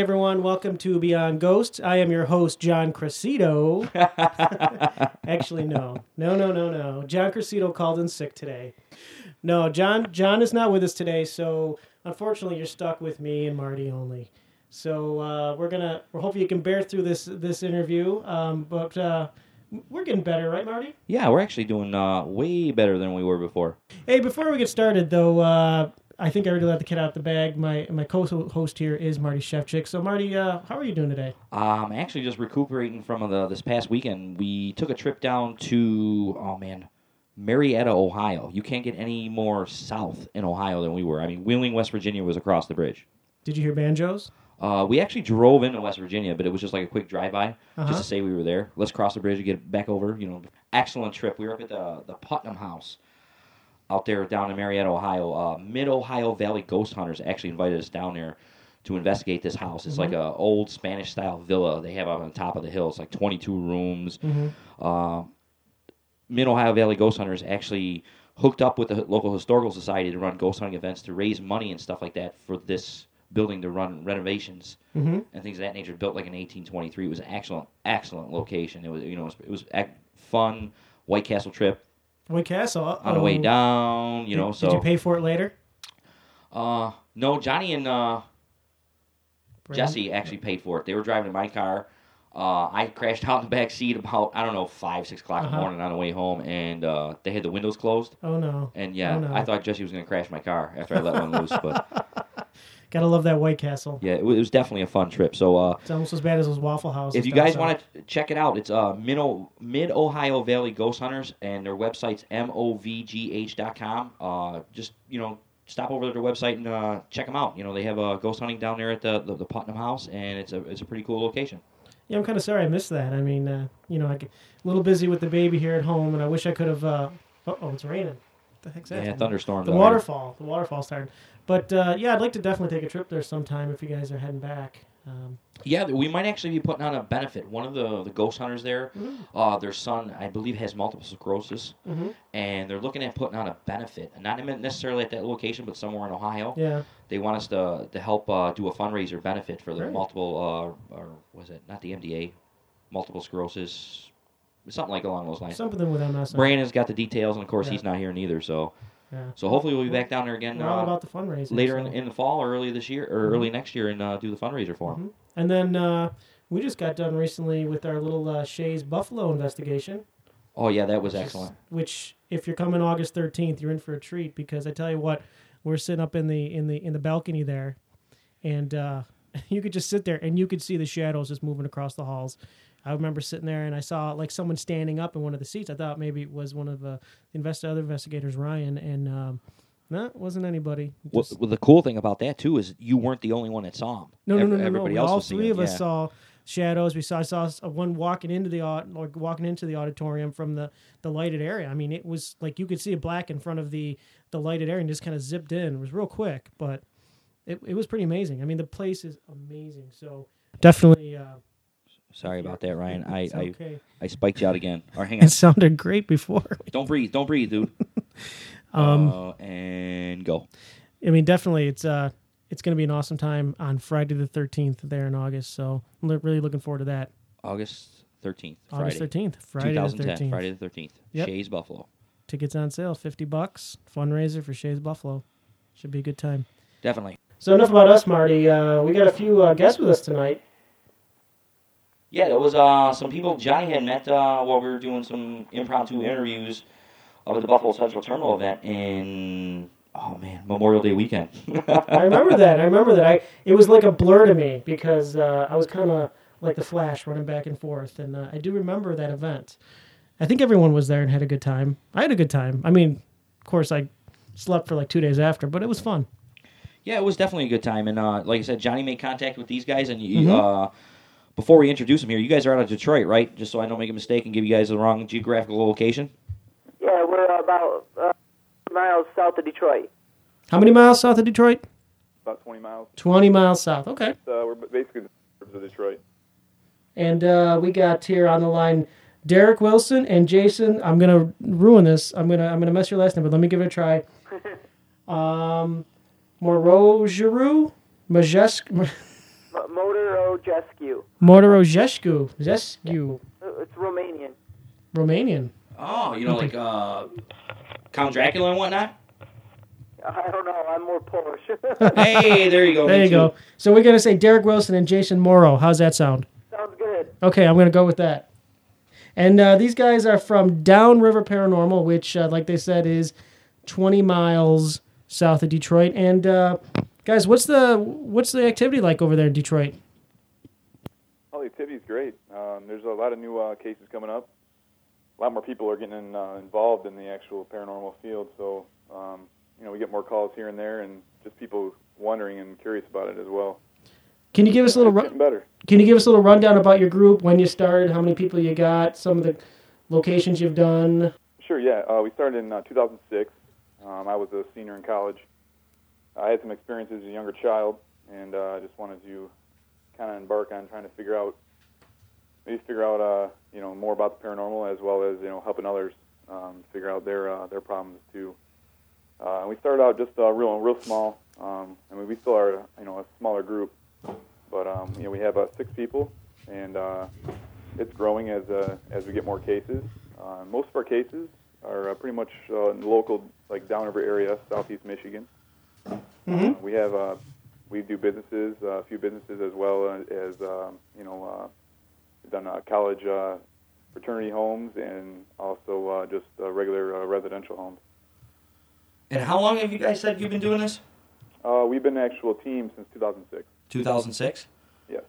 everyone. Welcome to Beyond Ghosts. I am your host, John Cressito. Actually, no. John Cressito called in sick today. No, John is not with us today, so unfortunately you're stuck with me and Marty only. So we're hoping you can bear through this interview, but we're getting better, right, Marty? Yeah, we're actually doing way better than we were before. Hey, before we get started, though, I think I already let the cat out the bag. My co-host here is Marty Shevchik. So, Marty, how are you doing today? I'm actually just recuperating from this past weekend. We took a trip down to, Marietta, Ohio. You can't get any more south in Ohio than we were. I mean, Wheeling, West Virginia was across the bridge. Did you hear banjos? We actually drove into West Virginia, but it was just like a quick drive-by, just to say we were there. Let's cross the bridge and get back over. Excellent trip. We were up at the Putnam House out there down in Marietta, Ohio. Mid-Ohio Valley Ghost Hunters actually invited us down there to investigate this house. It's like an old Spanish-style villa they have up on top of the hill. It's like 22 rooms. Mid-Ohio Valley Ghost Hunters actually hooked up with the local historical society to run ghost hunting events to raise money and stuff like that for this building to run renovations and things of that nature. Built like in 1823. It was an excellent location. It was fun White Castle trip. White Castle? On the way down, Did you pay for it later? No, Johnny and Jesse actually paid for it. They were driving in my car. I crashed out in the back seat about, 5, 6 o'clock in the morning on the way home, and they had the windows closed. Oh, no. And, I thought Jesse was going to crash my car after I let one loose, but... Gotta love that White Castle. Yeah, it was definitely a fun trip. So it's almost as bad as those Waffle Houses. If you guys want to check it out, it's Mid-Ohio Valley Ghost Hunters, and their website's movgh.com. Just, stop over to their website and check them out. They have ghost hunting down there at the Putnam House, and it's a pretty cool location. Yeah, I'm kind of sorry I missed that. I mean, I get a little busy with the baby here at home, and I wish I could have... it's raining. What the heck's that? Yeah, thunderstorms. The waterfall started. But, I'd like to definitely take a trip there sometime if you guys are heading back. Yeah, we might actually be putting on a benefit. One of the ghost hunters there, their son, I believe, has multiple sclerosis, and they're looking at putting on a benefit. Not necessarily at that location, but somewhere in Ohio. Yeah. They want us to help do a fundraiser benefit for the multiple, or was it, not the MDA, multiple sclerosis, something like along those lines. Something with MS. Brandon's got the details, and of course he's not here neither, so... Yeah. So hopefully we'll be back down there again. We're all about the fundraiser. Later in the fall or early this year or early next year, and do the fundraiser for them. And then we just got done recently with our little Shays Buffalo investigation. Oh yeah, that was excellent. Which, if you're coming August 13th, you're in for a treat, because I tell you what, we're sitting up in the balcony there, and you could just sit there and you could see the shadows just moving across the halls. I remember sitting there and I saw like someone standing up in one of the seats. I thought maybe it was one of the other investigators, Ryan, and no, it wasn't anybody. Well, the cool thing about that too is you weren't the only one that saw him. No. Everybody else all was three of us saw shadows. I saw one walking into the auditorium from the lighted area. I mean, it was like you could see a black in front of the lighted area and just kind of zipped in. It was real quick, but it was pretty amazing. I mean, the place is amazing. So definitely. Sorry about that, Ryan. Okay. I spiked you out again. Or hang on. It sounded great before. Don't breathe, dude. And go. I mean, definitely, it's going to be an awesome time on Friday the 13th there in August. So I'm really looking forward to that. August 13th. August Friday. 13th. Friday 2010. the 13th. Friday the 13th. Yep. Shays Buffalo. Tickets on sale, $50. Fundraiser for Shays Buffalo. Should be a good time. Definitely. So enough about us, Marty. We got a few guests with us tonight. Yeah, there was some people Johnny had met while we were doing some impromptu interviews at the Buffalo Central Terminal event in, Memorial Day weekend. I remember that. It was like a blur to me because I was kind of like the Flash running back and forth, and I do remember that event. I think everyone was there and had a good time. I had a good time. I mean, of course, I slept for like 2 days after, but it was fun. Yeah, it was definitely a good time, and like I said, Johnny made contact with these guys, and before we introduce them here, you guys are out of Detroit, right? Just so I don't make a mistake and give you guys the wrong geographical location. Yeah, we're about miles south of Detroit. How many miles south of Detroit? About 20 miles. 20 miles south, okay. We're basically the suburbs of Detroit. And we got here on the line Derek Wilson and Jason. I'm gonna ruin this. I'm gonna mess your last name, but let me give it a try. Moreau Giroux, Majesk. Motor Mortarogescu. Mortarogescu. It's Romanian. Romanian. Oh, like Count Dracula and whatnot? I don't know. I'm more Polish. Hey, there you go. There you go. So we're going to say Derek Wilson and Jason Morrow. How's that sound? Sounds good. Okay, I'm going to go with that. And these guys are from Downriver Paranormal, which, like they said, is 20 miles south of Detroit. And guys, what's the activity like over there in Detroit? Oh, the activity's great. There's a lot of new cases coming up. A lot more people are getting involved in the actual paranormal field. So, we get more calls here and there, and just people wondering and curious about it as well. Can you give us a little better? Can you give us a little rundown about your group, when you started, how many people you got, some of the locations you've done? Sure, yeah. We started in 2006. I was a senior in college. I had some experiences as a younger child, and I just wanted to kind of embark on trying to figure out more about the paranormal, as well as helping others figure out their problems too. We started out just real small. We still are a smaller group, but we have 6 people, and it's growing as we get more cases. Most of our cases are pretty much in the local, like Downriver area, southeast Michigan. Mm-hmm. We do businesses, a few businesses, as well as we've done college fraternity homes, and also just regular residential homes. And how long have you guys said you've been doing this? We've been an actual team since 2006. 2006? Yes.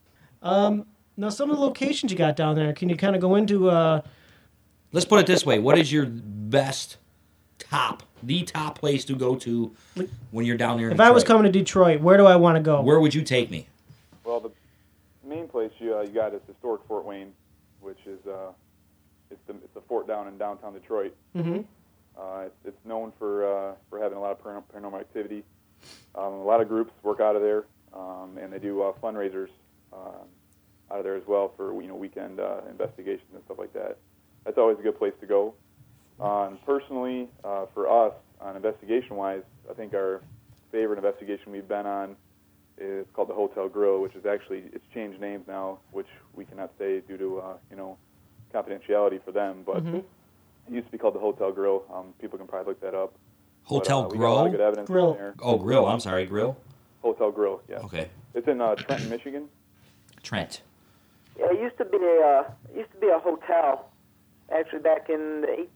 Now, some of the locations you got down there, can you kind of go into... Let's put it this way. What is your best the top place to go to when you're down there in If Detroit? I was coming to Detroit, where do I want to go? Where would you take me? Well, the main place you got is historic Fort Wayne, which is it's a fort down in downtown Detroit. Mm-hmm. It's known for having a lot of paranormal activity. A lot of groups work out of there, and they do fundraisers out of there as well for weekend investigations and stuff like that. That's always a good place to go. Personally, for us, on investigation-wise, I think our favorite investigation we've been on is called the Hotel Grill, which is it's changed names now, which we cannot say due to confidentiality for them. But it used to be called the Hotel Grill. People can probably look that up. Hotel We got a lot of good Grill? evidence Grill. in there. Oh, Grill. I'm sorry, Grill? Hotel Grill, yeah. Okay. It's in Trenton, Michigan. Trent. Yeah, it used to be a hotel, actually back in the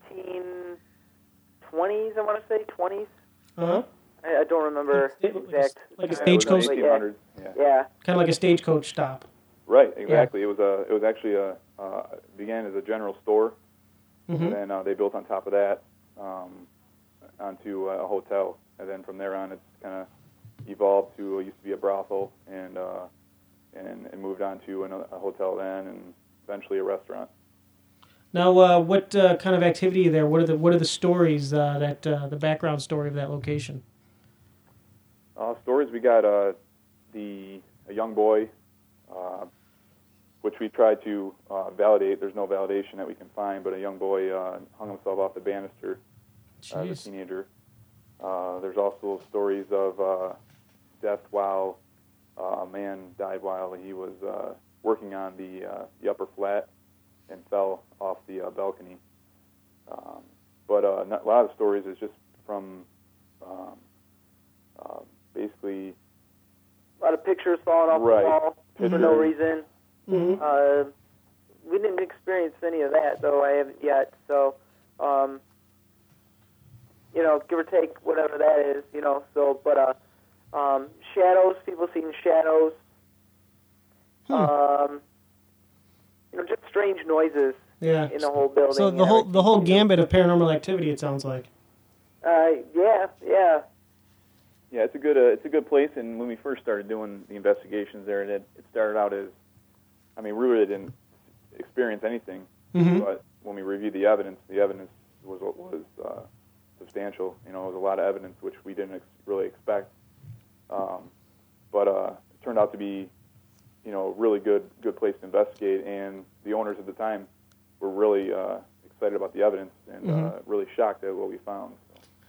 1820s. I want to say 20s. Uh-huh. I don't remember exact. Like a Yeah, it was in stagecoach? the 1800s. Yeah. Yeah. Kind of like a stagecoach stop. Right, exactly. It was actually began as a general store, Mm-hmm. and then they built on top of that onto a hotel, and then from there on it's kind of evolved to used to be a brothel, and moved on to a hotel then, and eventually a restaurant. Now, what kind of activity there? What are the stories that the background story of that location? Stories, we got a young boy, which we tried to validate. There's no validation that we can find, but a young boy hung himself off the banister as a teenager. There's also stories of death while a man died while he was working on the upper flat and fell off the balcony. But a lot of the stories is just from basically... A lot of pictures falling off the wall for no reason. Mm-hmm. We didn't experience any of that, though. I haven't yet. So, give or take whatever that is, So, but shadows, people seeing shadows. Just strange noises. Yeah. In the whole building. So the whole gambit of paranormal activity, it sounds like. Yeah. Yeah, it's a good place. And when we first started doing the investigations there, it started out as, we really didn't experience anything. Mm-hmm. But when we reviewed the evidence was substantial. It was a lot of evidence which we didn't really expect. But it turned out to be, a really good place to investigate. And the owners at the time were really excited about the evidence and really shocked at what we found. So.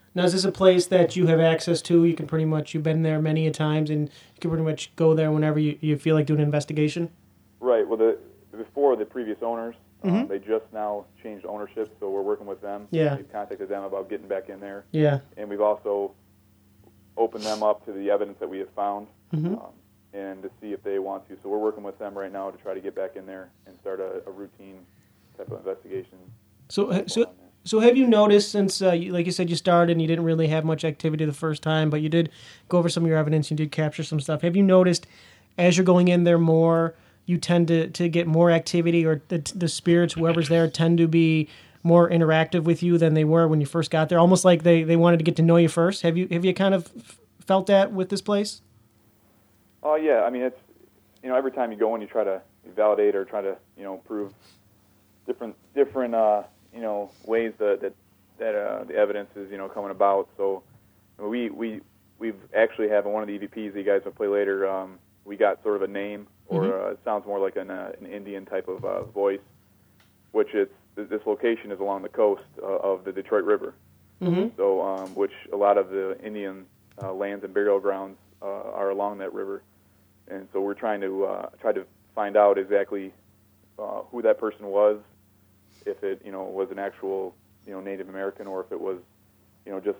Now, is this a place that you have access to? You can pretty much, you've been there many a times, and you can pretty much go there whenever you feel like doing an investigation? Right. Well, before the previous owners, they just now changed ownership, so we're working with them. Yeah. We've contacted them about getting back in there. Yeah. And we've also opened them up to the evidence that we have found and to see if they want to. So we're working with them right now to try to get back in there and start a routine type of investigation. So have you noticed since, like you said, you started and you didn't really have much activity the first time, but you did go over some of your evidence, you did capture some stuff. Have you noticed as you're going in there more, you tend to get more activity, or the spirits, whoever's there, tend to be more interactive with you than they were when you first got there? Almost like they wanted to get to know you first. Have you kind of felt that with this place? Oh, yeah. I mean, it's, every time you go in, you try to validate or try to, prove different ways that the evidence is, coming about. So we've actually have one of the EVPs that you guys will play later. We got sort of a name, or it sounds more like an Indian type of voice, which this location is along the coast of the Detroit River. So, which a lot of the Indian lands and burial grounds are along that river, and so we're trying to find out exactly who that person was, if it was an actual Native American, or if it was just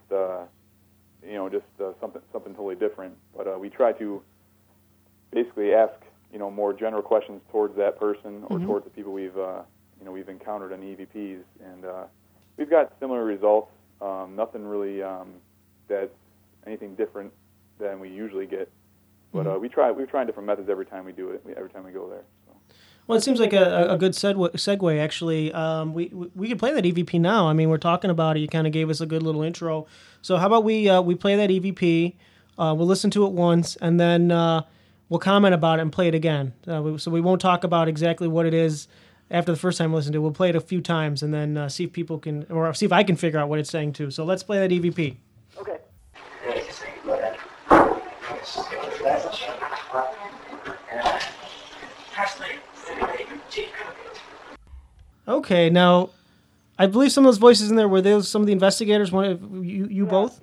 something totally different. But we try to basically ask more general questions towards that person or towards the people we've encountered on EVPs, and we've got similar results. Nothing really that's anything different than we usually get. But we're trying different methods every time we do it. Every time we go there. So. Well, it seems like a good segue, actually. We can play that EVP now. I mean, we're talking about it. You kind of gave us a good little intro. So how about we play that EVP? We'll listen to it once, and then we'll comment about it and play it again. So we won't talk about exactly what it is after the first time we listen to it. We'll play it a few times, and then see if people can, or see if I can figure out what it's saying too. So let's play that EVP. Okay. Okay, now I believe some of those voices in there were those some of the investigators. One of you both. Yeah,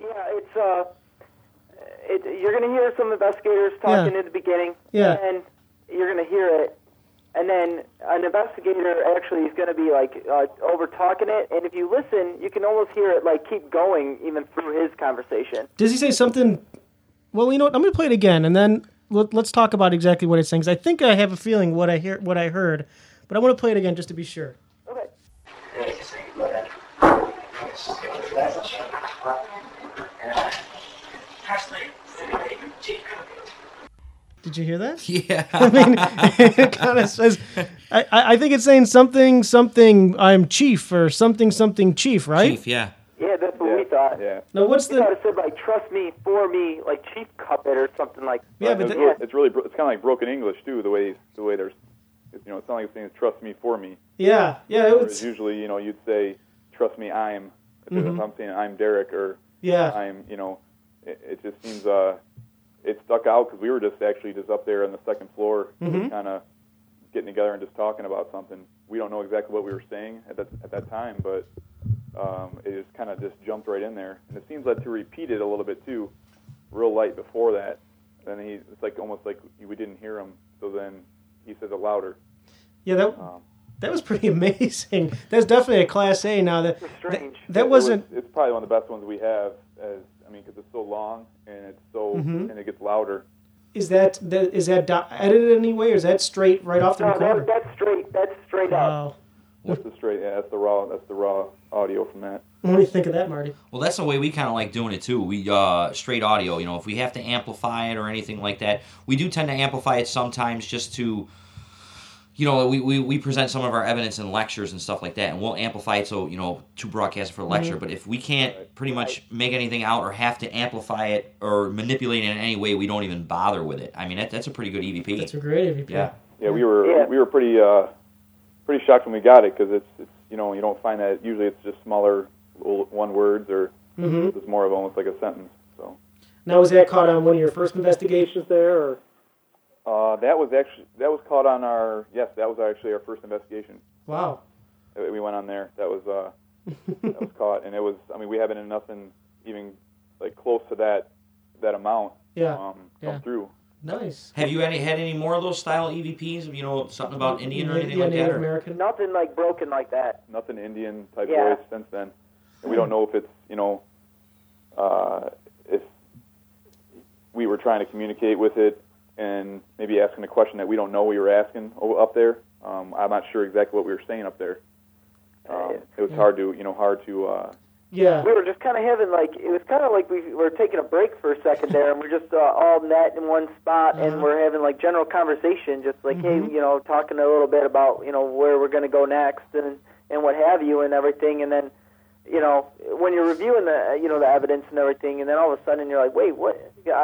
you're going to hear some investigators talking in the beginning. Yeah. And you're going to hear it, and then an investigator actually is going to be over talking it. And if you listen, you can almost hear it keep going even through his conversation. Does he say something? Well, you know what? I'm going to play it again, and then let's talk about exactly what it's saying. 'Cause I think I have a feeling what I heard, but I want to play it again just to be sure. Okay. Did you hear that? Yeah. I mean, it kind of says, I think it's saying something, I'm chief, or something chief, right? Chief, yeah. Yeah, that's what we thought. Yeah. Now, what's We thought it said trust me, for me, Chief Cuppet or something like that. Yeah, but it's kind of like broken English too. The way there's, it's not like it's saying trust me for me. yeah, it Whereas was, usually you'd say trust me I'm. If I'm saying I'm Derek or yeah. I'm it just seems it stuck out because we were just up there on the second floor, kind of getting together and just talking about something. We don't know exactly what we were saying at that time, but it just kind of just jumped right in there. And it seems like to repeat it a little bit too, real light before that. Then it's almost like we didn't hear him, so then he says it louder. Yeah, that was pretty amazing. That's definitely a Class A. Now that strange. That wasn't. It's probably one of the best ones we have. Because it's so long and it's so and it gets louder. Is that edited in any way, or is that straight right off the recorder? That's straight. That's straight up. Wow. That's the straight. Yeah, that's the raw audio from that. What do you think of that, Marty? Well, that's the way we kind of like doing it too. We straight audio. If we have to amplify it or anything like that, we do tend to amplify it sometimes just to. We present some of our evidence in lectures and stuff like that, and we'll amplify it so, to broadcast it for a lecture. But if we can't pretty much make anything out or have to amplify it or manipulate it in any way, we don't even bother with it. I mean, that's a pretty good EVP. That's a great EVP. Yeah. Yeah, we were pretty shocked when we got it because it's you don't find that usually it's just smaller one words or it's more of almost like a sentence. So. Now, was that caught on one of your first investigations there, or? That was caught on that was actually our first investigation. Wow. We went on there. That was caught, and it was. I mean, we haven't in nothing even like close to that amount come through. Nice. Have you had any more of those style EVPs? You know, something about Indian or anything like Native that? American? Nothing like broken like that. Nothing Indian type voice since then. And we don't know if it's, if we were trying to communicate with it and maybe asking a question that we don't know we were asking up there. I'm not sure exactly what we were saying up there. It was hard to. Yeah. We were just kind of having it was kind of like we were taking a break for a second there, and we're just all met in one spot, and we're having general conversation, just hey, talking a little bit about where we're going to go next and what have you and everything, and then when you're reviewing the the evidence and everything, and then all of a sudden you're like, wait, what?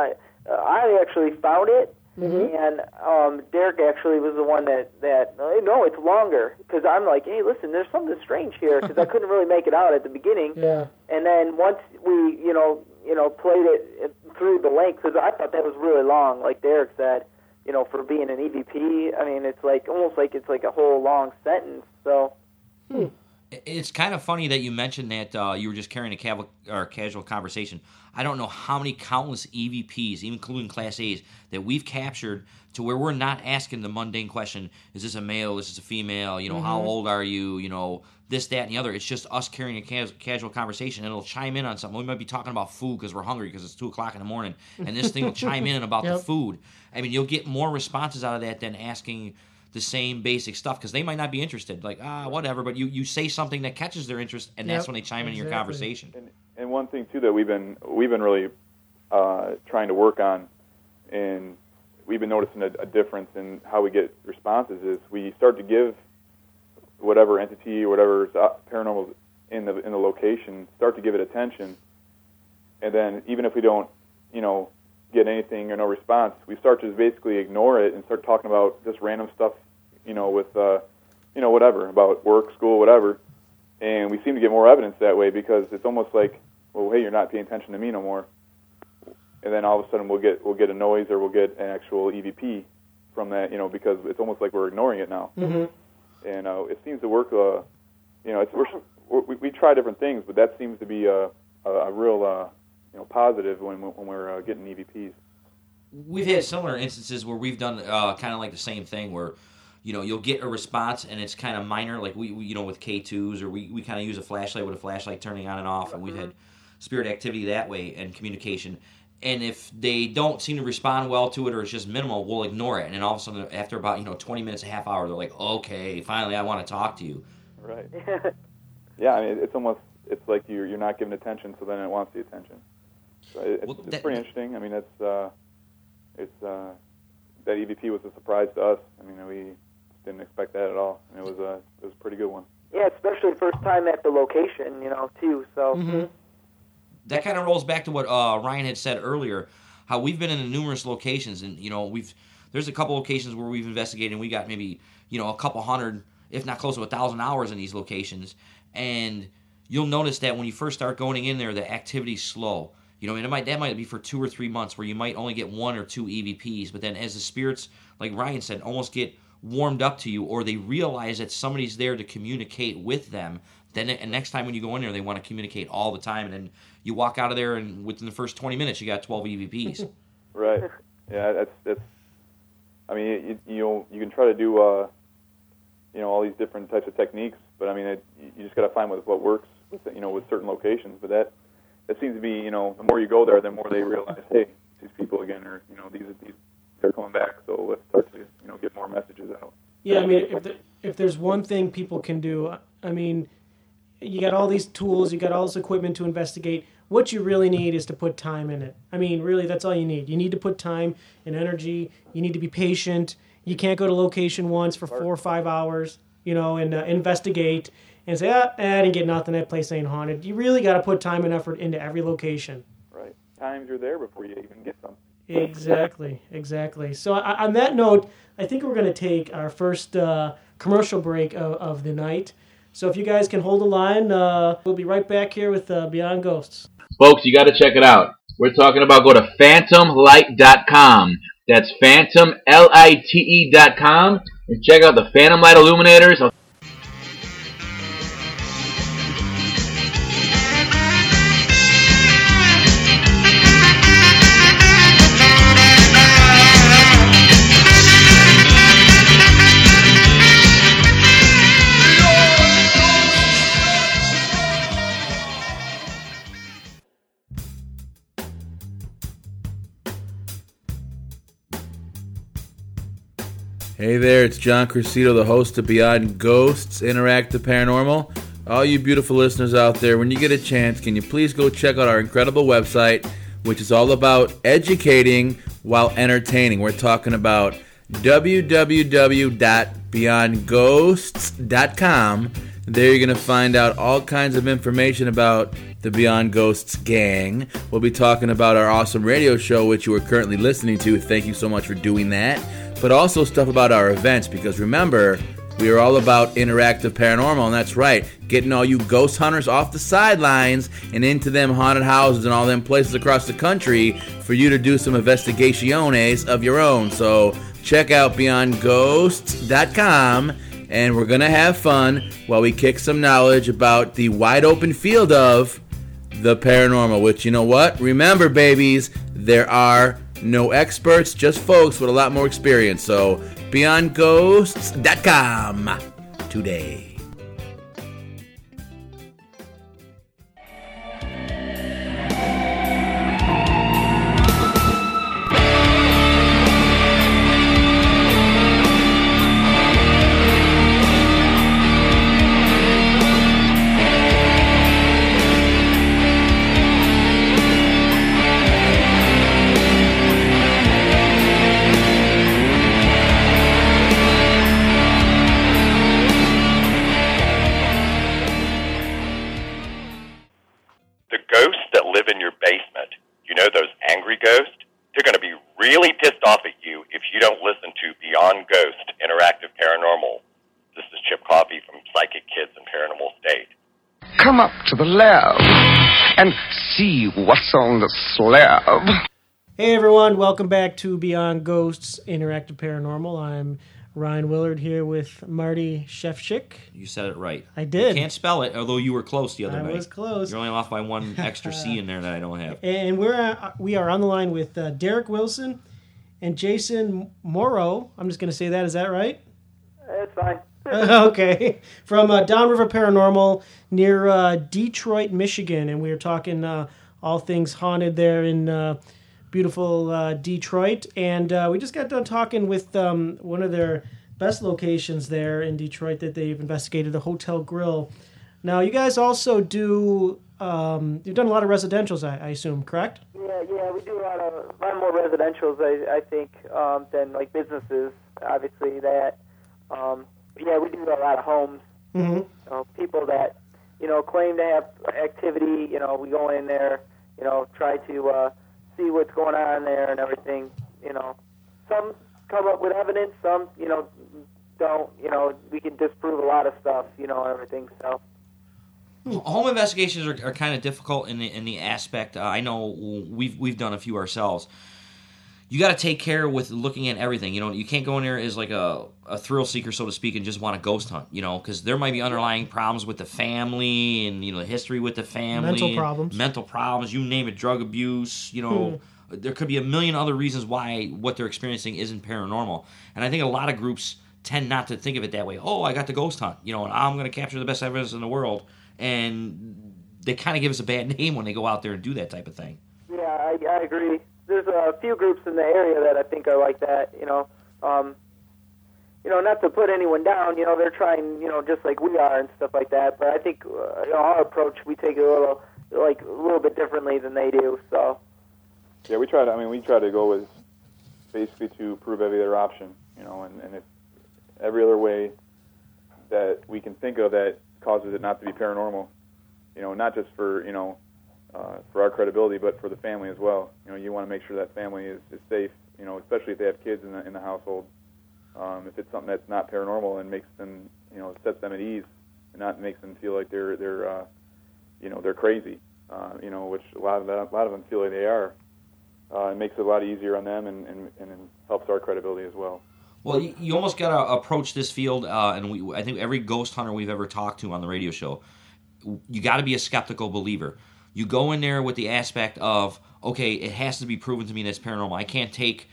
I actually found it. And Derek actually was the one that no, it's longer, because I'm like, hey, listen, there's something strange here, because I couldn't really make it out at the beginning. Yeah. And then once we played it through the length, because I thought that was really long, like Derek said, for being an EVP. I mean, it's almost like it's a whole long sentence. So. It's kind of funny that you mentioned that you were just carrying a casual conversation. I don't know how many countless EVPs, even including Class A's, that we've captured to where we're not asking the mundane question, is this a male, is this a female, how old are you, this, that, and the other. It's just us carrying a casual conversation, and it'll chime in on something. We might be talking about food because we're hungry because it's 2 o'clock in the morning, and this thing will chime in about the food. I mean, you'll get more responses out of that than asking the same basic stuff, because they might not be interested, whatever, but you say something that catches their interest, and that's when they chime in your conversation. And one thing too that we've been really trying to work on, and we've been noticing a difference in how we get responses, is we start to give whatever entity or whatever paranormal in the location, start to give it attention, and then even if we don't get anything or no response, we start to basically ignore it and start talking about just random stuff, with whatever, about work, school, whatever, and we seem to get more evidence that way, because it's almost like, well, hey, you're not paying attention to me no more, and then all of a sudden we'll get a noise or we'll get an actual EVP from that, because it's almost like we're ignoring it now, and it seems to work. We try different things, but that seems to be a real positive when we're getting EVPs. We've had similar instances where we've done kind of like the same thing, where you'll get a response and it's kind of minor, like we with K2s, or we kind of use a flashlight with a flashlight turning on and off, and we've had spirit activity that way and communication. And if they don't seem to respond well to it, or it's just minimal, we'll ignore it. And then all of a sudden, after about 20 minutes, a half hour, they're like, okay, finally, I want to talk to you. Right. Yeah, I mean, it's like you're not giving attention, so then it wants the attention. So it's pretty interesting. I mean, that EVP was a surprise to us. I mean, we didn't expect that at all, and it was a pretty good one. Yeah, especially first time at the location, too. So that kind of rolls back to what Ryan had said earlier, how we've been in numerous locations, and there's a couple locations where we've investigated, and we got maybe a couple hundred, if not close to 1,000 hours in these locations, and you'll notice that when you first start going in there, the activity's slow. And that might be for 2 or 3 months where you might only get 1 or 2 EVPs, but then as the spirits, like Ryan said, almost get warmed up to you, or they realize that somebody's there to communicate with them, then next time when you go in there, they want to communicate all the time, and then you walk out of there, and within the first 20 minutes, you got 12 EVPs. Right. Yeah, that's. I mean, you can try to do all these different types of techniques, but I mean, you just got to find what works with certain locations. But that seems to be the more you go there, the more they realize, hey, these people again are these they're coming back, so let's start to get more messages out. Yeah, I mean, if there's one thing people can do, I mean, you got all these tools, you got all this equipment to investigate. What you really need is to put time in it. I mean, really, that's all you need. You need to put time and energy. You need to be patient. You can't go to location once for 4 or 5 hours, and investigate and say, I didn't get nothing. That place ain't haunted. You really got to put time and effort into every location. Right. Times you're there before you even get something. Exactly. So on that note, I think we're going to take our first commercial break of the night. So if you guys can hold the line, we'll be right back here with Beyond Ghosts. Folks, you got to check it out. We're talking about go to phantomlight.com. That's phantomlite.com, and check out the Phantom Light illuminators. Hey there, it's John Crescido, the host of Beyond Ghosts Interactive Paranormal. All you beautiful listeners out there, when you get a chance, can you please go check out our incredible website, which is all about educating while entertaining. We're talking about www.beyondghosts.com. There you're going to find out all kinds of information about the Beyond Ghosts gang. We'll be talking about our awesome radio show, which you are currently listening to. Thank you so much for doing that. But also stuff about our events, because remember, we are all about interactive paranormal, and that's right, getting all you ghost hunters off the sidelines and into them haunted houses and all them places across the country for you to do some investigaciones of your own. So check out beyondghosts.com, and we're going to have fun while we kick some knowledge about the wide open field of the paranormal, which, you know what? Remember, babies, there are no experts, just folks with a lot more experience. So, beyondghosts.com today. Come up to the lab and see what's on the slab. Hey everyone, welcome back to Beyond Ghosts Interactive Paranormal. I'm Ryan Willard here with Marty Shefchik. You said it right. I did. You can't spell it, although you were close the other night. I was close. You're only off by one extra C in there that I don't have. And we are on the line with Derek Wilson and Jason Morrow. I'm just going to say that. Is that right? It's fine. Okay. From Downriver Paranormal near Detroit, Michigan. And we were talking all things haunted there in beautiful Detroit. And we just got done talking with one of their best locations there in Detroit that they've investigated, the Hotel Grill. Now, you guys also do, you've done a lot of residentials, I assume, correct? Yeah, we do a lot more residentials, I think, than like businesses, obviously, that... yeah, we do a lot of homes. Mm-hmm. People that, claim to have activity, we go in there, try to see what's going on there and everything. Some come up with evidence, some, don't. We can disprove a lot of stuff, everything. So. Home investigations are kind of difficult in the aspect. I know we've done a few ourselves. You got to take care with looking at everything. You can't go in there as like a thrill seeker, so to speak, and just want to ghost hunt. Because there might be underlying problems with the family and the history with the family, mental problems. You name it, drug abuse. There could be a million other reasons why what they're experiencing isn't paranormal. And I think a lot of groups tend not to think of it that way. Oh, I got to ghost hunt. And I'm going to capture the best evidence in the world. And they kind of give us a bad name when they go out there and do that type of thing. Yeah, I agree. There's a few groups in the area that I think are like that, not to put anyone down, they're trying, just like we are and stuff like that, but I think, our approach, we take it a little bit differently than they do, so. Yeah, we try to go with basically to prove every other option, and if every other way that we can think of that causes it not to be paranormal, not just for our credibility, but for the family as well. You want to make sure that family is safe, especially if they have kids in the household. If it's something that's not paranormal and makes them, sets them at ease and not makes them feel like they're crazy, which a lot of them feel like they are. It makes it a lot easier on them and helps our credibility as well. Well, you almost got to approach this field, and I think every ghost hunter we've ever talked to on the radio show, you got to be a skeptical believer. You go in there with the aspect of, okay, it has to be proven to me that's paranormal. I can't take,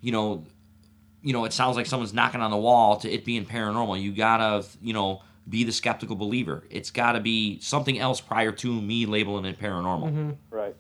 it sounds like someone's knocking on the wall to it being paranormal. You gotta, be the skeptical believer. It's got to be something else prior to me labeling it paranormal. Mm-hmm. Right.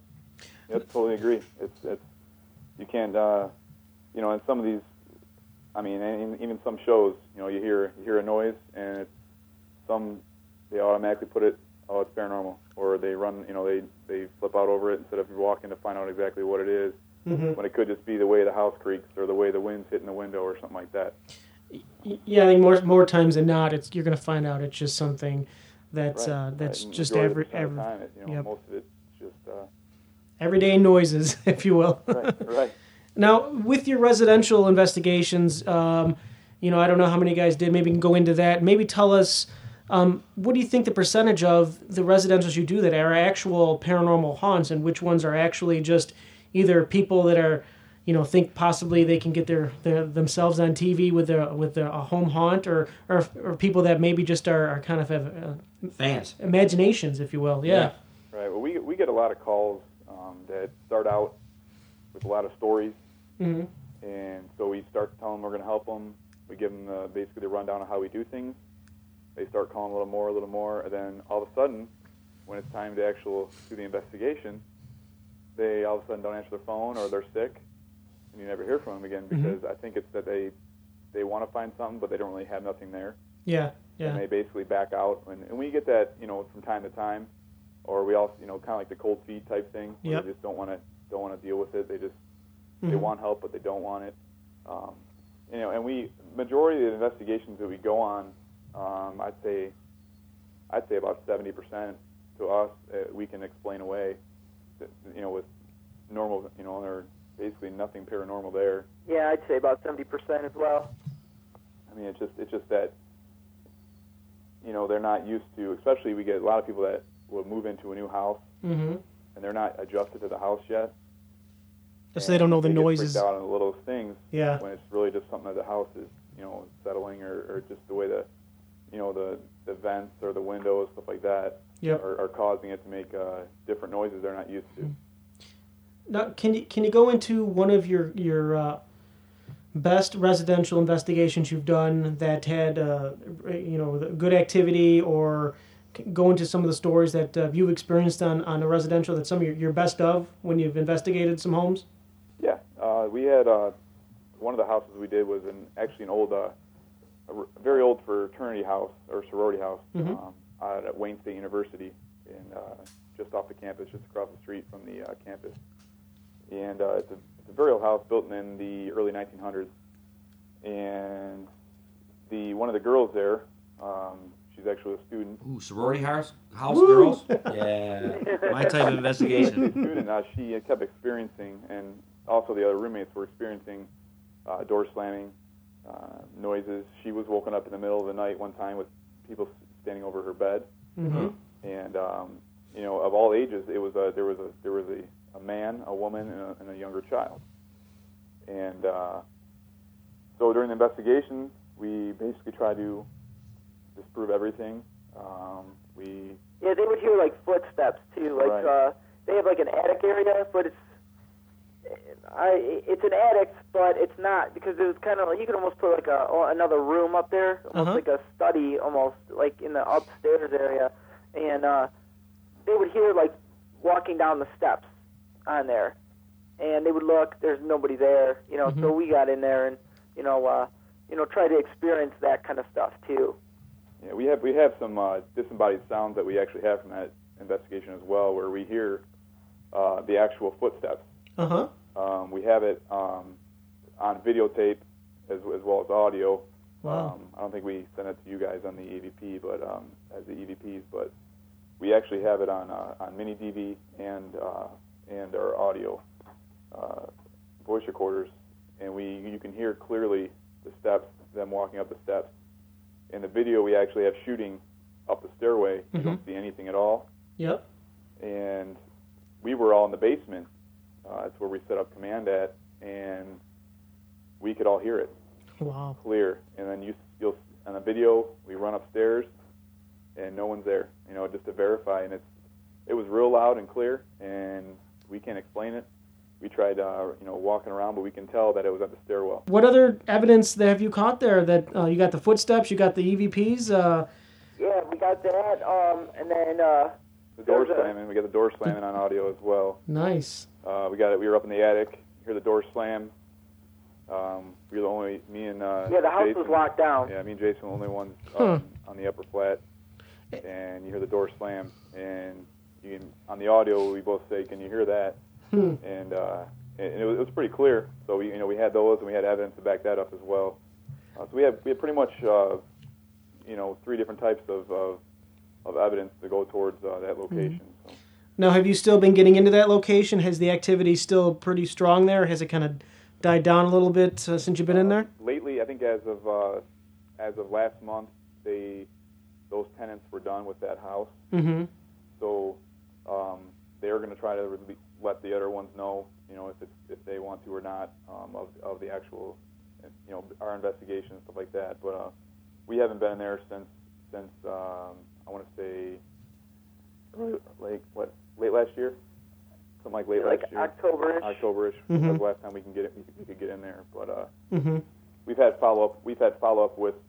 Yep, totally agree. It's you can't, and some of these I mean, even some shows, you hear a noise, and it's they automatically put it, oh, it's paranormal, or they run, they flip out over it instead of walking to find out exactly what it is, when it could just be the way the house creaks or the way the wind's hitting the window or something like that. Yeah, I think more times than not, you're going to find out it's just something that's just every time, most of it's just everyday noises, if you will. Right. Now, with your residential investigations, I don't know how many guys did. Maybe you can go into that. Maybe tell us, what do you think the percentage of the residentials you do that are actual paranormal haunts, and which ones are actually just either people that are, think possibly they can get their themselves on TV with a home haunt, or people that maybe just are kind of have fans, imaginations, if you will. Yeah. Right. Well, we get a lot of calls that start out with a lot of stories, and so we start telling them we're going to help them. We give them basically the rundown of how we do things. They start calling a little more, and then all of a sudden, when it's time to actually do the investigation, they all of a sudden don't answer their phone, or they're sick, and you never hear from them again, because I think it's that they want to find something, but they don't really have nothing there. Yeah. And they basically back out, and we get that, from time to time, or we also, kind of like the cold feet type thing. Where they just don't want to deal with it. They just they want help, but they don't want it. And majority of the investigations that we go on, I'd say about 70% to us we can explain away. With normal, there's basically nothing paranormal there. Yeah, I'd say about 70% as well. I mean, it's just that they're not used to. Especially, we get a lot of people that will move into a new house, and they're not adjusted to the house yet. Just so they don't know the noises. They get freaked out on the little things. Yeah. When it's really just something that the house is, settling, or just the way the vents or the windows, stuff like that, are causing it to make different noises they're not used to. Now, can you go into one of your best residential investigations you've done that had good activity, or go into some of the stories that you've experienced on a residential that some of your best of when you've investigated some homes? Yeah, we had one of the houses we did was actually an old, a very old fraternity house or sorority house at Wayne State University, just off the campus, just across the street from the campus. And it's a very old house built in the early 1900s. And one of the girls there, she's actually a student. Ooh, sorority house girls? Yeah, my type of investigation. Student, she kept experiencing, and also the other roommates were experiencing door slamming, noises. She was woken up in the middle of the night one time with people standing over her bed. And of all ages, there was a man, a woman, and a younger child. And so during the investigation, we basically tried to disprove everything. Yeah, they would hear like footsteps too. Like they have like an attic area, but it's an attic, but it's not, because it was kind of like, you could almost put like another room up there, almost like a study, almost like in the upstairs area, and they would hear like walking down the steps on there, and they would look. There's nobody there, So we got in there and try to experience that kind of stuff too. Yeah, we have some disembodied sounds that we actually have from that investigation as well, where we hear the actual footsteps. We have it on videotape as well as audio. Wow. I don't think we sent it to you guys on the EVP, but as the EVPs, but we actually have it on mini DV and our audio voice recorders, and you can hear clearly the steps, them walking up the steps. In the video, we actually have shooting up the stairway. You don't see anything at all. Yep. And we were all in the basement. That's where we set up command at, and we could all hear it. Wow. Clear. And then you'll on the video, we run upstairs, and no one's there. Just to verify, and it was real loud and clear, and we can't explain it. We tried, walking around, but we can tell that it was at the stairwell. What other evidence have you caught there? That you got the footsteps, you got the EVPs. Yeah, we got that, and then the door slamming. We got the door slamming on audio as well. Nice. We got it. We were up in the attic. Hear the door slam. We were the only, me and the house Jason, was locked down. Yeah, me and Jason were the only ones on the upper flat, and you hear the door slam, and you can, on the audio we both say, "Can you hear that?" And it was pretty clear. So we had those, and we had evidence to back that up as well. So we had pretty much 3 different types of evidence to go towards that location. So. Now, have you still been getting into that location? Has the activity still pretty strong there? Has it kind of died down a little bit since you've been in there? Lately, I think as of last month, those tenants were done with that house. Mm-hmm. So they are going to try to let the other ones know, if they want to or not, of the actual, our investigation and stuff like that. But we haven't been in there since I want to say late last year, something like late last year, October-ish. October-ish. Mm-hmm. Was the last time we could get in there. But we've had follow up. We've had follow up with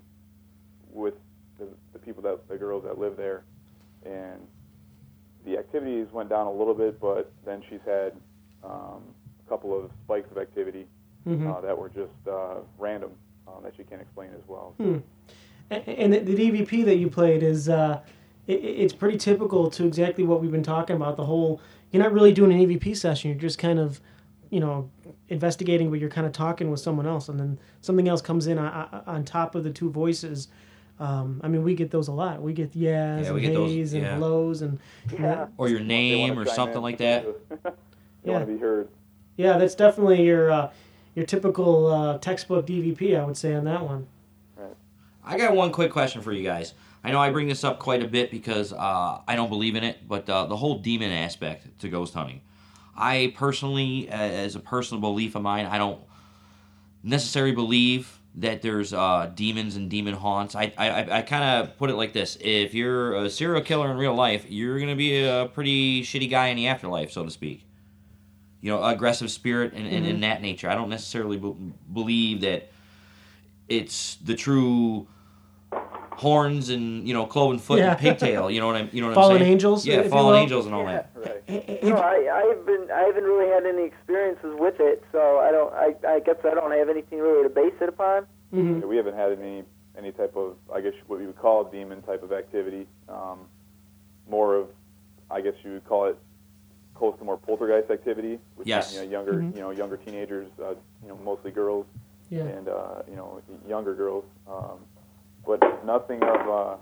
the people the girls that live there, and the activities went down a little bit, but then she's had a couple of spikes of activity that were just random that she can't explain as well. And the DVP that you played is it's pretty typical to exactly what we've been talking about. The whole, you're not really doing an EVP session. You're just kind of, investigating, but you're kind of talking with someone else, and then something else comes in on top of the 2 voices. We get those a lot. We get and hays and hellos and or your name or something like that. You want to be heard. Yeah, that's definitely your typical textbook DVP, I would say, on that one. Right. I got one quick question for you guys. I know I bring this up quite a bit because I don't believe in it, but the whole demon aspect to ghost hunting. I personally, as a personal belief of mine, I don't necessarily believe that there's demons and demon haunts. I kind of put it like this. If you're a serial killer in real life, you're going to be a pretty shitty guy in the afterlife, so to speak. Aggressive spirit and in that nature. I don't necessarily believe that it's the true horns and cloven foot and pigtail. You know what I'm saying? Fallen angels. Yeah, fallen angels and all that. Right. I haven't really had any experiences with it, so I guess I don't have anything really to base it upon. Mm-hmm. Yeah, we haven't had any type of, I guess what we would call demon type of activity. More of, I guess you would call it close to more poltergeist activity with younger teenagers, mostly girls, and younger girls. But nothing of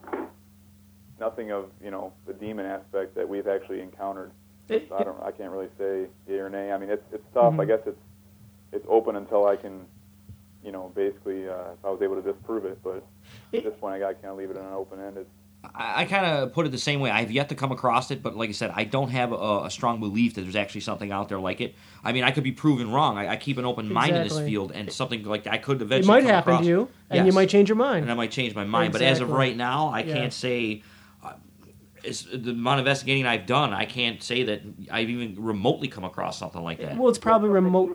the demon aspect that we've actually encountered. So I can't really say yay or nay. I mean, it's tough. I guess it's open until I can, basically if I was able to disprove it. But at this point, I can't leave it an open-ended. I kind of put it the same way. I've yet to come across it, but like I said, I don't have a strong belief that there's actually something out there like it. I mean, I could be proven wrong. I keep an open mind in this field, and something like that I could eventually come across. It might happen to you, and you might change your mind. And I might change my mind. Exactly. But as of right now, I can't say... the amount of investigating I've done, I can't say that I've even remotely come across something like that. Well, it's probably remote.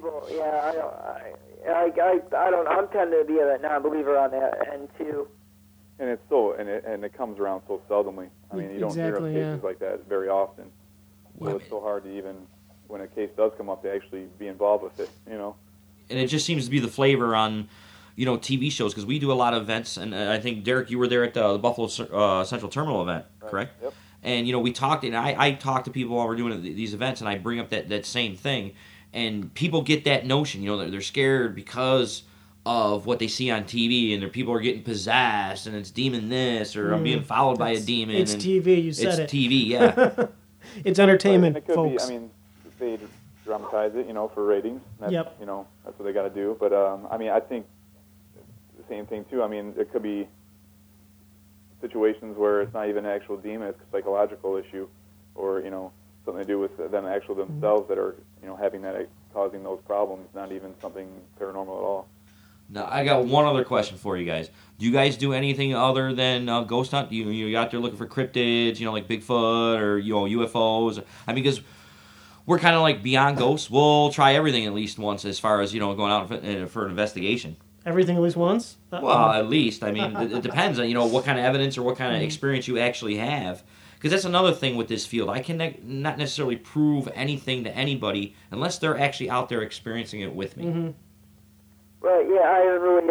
I don't. I'm tending to be a non-believer on that end too. And it's and it comes around so seldomly. I mean, you don't hear of cases like that very often. So it's so hard to even, when a case does come up, to actually be involved with it. And it just seems to be the flavor on, TV shows, because we do a lot of events, and I think, Derek, you were there at the Buffalo Central Terminal event, correct? Yep. And, we talked, and I talk to people while we're doing these events, and I bring up that same thing, and people get that notion, they're scared because of what they see on TV, and people are getting possessed, and it's demon this, or I'm being followed by a demon. It's TV, you said it's TV, yeah. It's entertainment, it could folks. Be, I mean, they dramatize it, for ratings. That's, yep. That's what they got to do. But, I think the same thing, too. I mean, it could be situations where it's not even an actual demon, it's a psychological issue, or, something to do with them themselves that are, having that, causing those problems, not even something paranormal at all. Now, I got one other question for you guys. Do you guys do anything other than ghost hunt? You out there looking for cryptids, like Bigfoot or UFOs? I mean, because we're kind of like beyond ghosts. We'll try everything at least once, as far as going out for an investigation. Everything at least once? Well, at least. I mean, it depends on what kind of evidence or what kind of experience you actually have. Because that's another thing with this field. I can not necessarily prove anything to anybody unless they're actually out there experiencing it with me. Mm-hmm. But yeah, I haven't really